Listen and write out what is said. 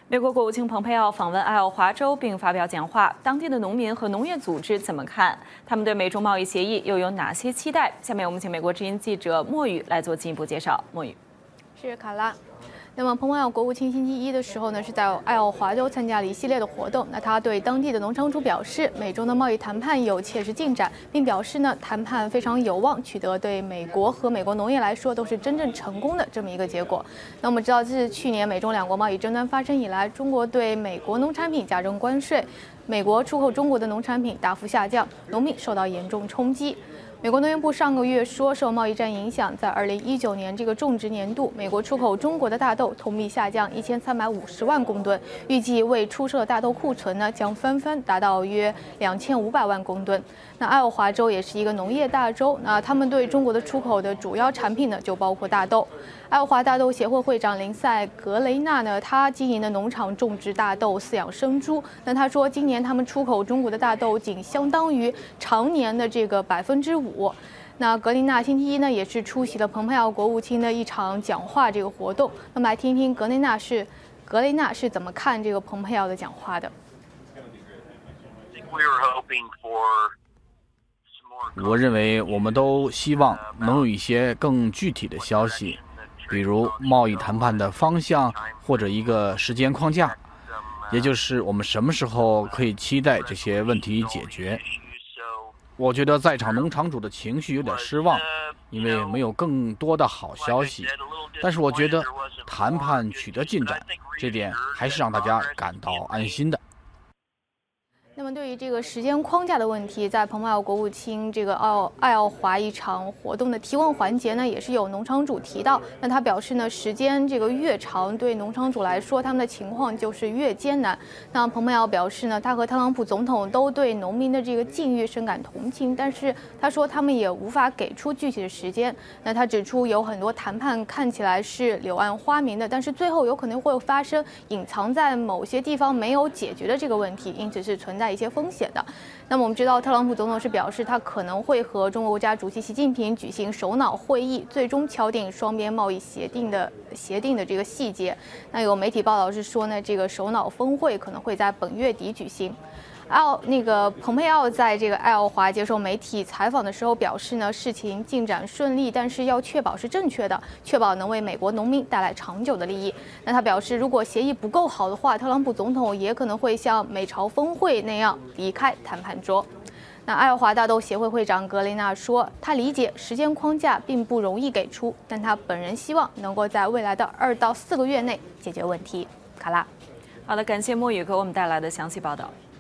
美国国务卿蓬佩奥访问爱奥华州并发表讲话，当地的农民和农业组织怎么看？他们对美中贸易协议又有哪些期待？下面我们请美国之音记者莫宇来做进一步介绍。莫宇， 是卡拉。那么，蓬佩奥国务卿星期一的时候呢，是在爱奥华州参加了一系列的活动。那他对当地的农场主表示，美中的贸易谈判有切实进展，并表示呢，谈判非常有望取得对美国和美国农业来说都是真正成功的这么一个结果。那我们知道，自去年美中两国贸易争端发生以来，中国对美国农产品加征关税，美国出口中国的农产品大幅下降，农民受到严重冲击。美国农业部上个月说，受贸易战影响，在2019年这个种植年度，美国出口中国的大豆同比下降1350万公吨，预计未出售的大豆库存呢将纷纷达到约2500万公吨。那爱奥华州也是一个农业大州，那他们对中国的出口的主要产品呢就包括大豆。爱奥华大豆协会会长林赛·格雷纳呢，他经营的农场种植大豆、饲养生猪。那他说，今年他们出口中国的大豆仅相当于常年的这个5%。那格林纳星期一呢，也是出席了蓬佩奥国务卿的一场讲话这个活动。那么来听听格雷纳是怎么看这个蓬佩奥的讲话的。 我认为我们都希望能有一些更具体的消息，比如贸易谈判的方向或者一个时间框架，也就是我们什么时候可以期待这些问题解决。我觉得在场农场主的情绪有点失望，因为没有更多的好消息。但是我觉得谈判取得进展，这点还是让大家感到安心的。 那么对于这个时间框架的问题，在蓬佩奥国务卿这个爱奥华一场活动的提问环节呢，也是有农场主提到。那他表示呢，时间这个越长，对农场主来说，他们的情况就是越艰难。那蓬佩奥表示呢，他和特朗普总统都对农民的这个境遇深感同情，但是他说他们也无法给出具体的时间。那他指出，有很多谈判看起来是柳暗花明的，但是最后有可能会发生隐藏在某些地方没有解决的这个问题，因此是存在一些风险的。那么我们知道，特朗普总统是表示，他可能会和中国国家主席习近平举行首脑会议，最终敲定双边贸易协定的这个细节。那有媒体报道是说呢，这个首脑峰会可能会在本月底举行。蓬佩奥在这个爱奥华接受媒体采访的时候表示呢，事情进展顺利，但是要确保是正确的，确保能为美国农民带来长久的利益。那他表示，如果协议不够好的话，特朗普总统也可能会像美朝峰会那样离开谈判桌。那爱奥华大豆协会会长格雷纳说，他理解时间框架并不容易给出，但他本人希望能够在未来的2到4个月内解决问题。卡拉， 好的，感谢莫宇给我们带来的详细报道。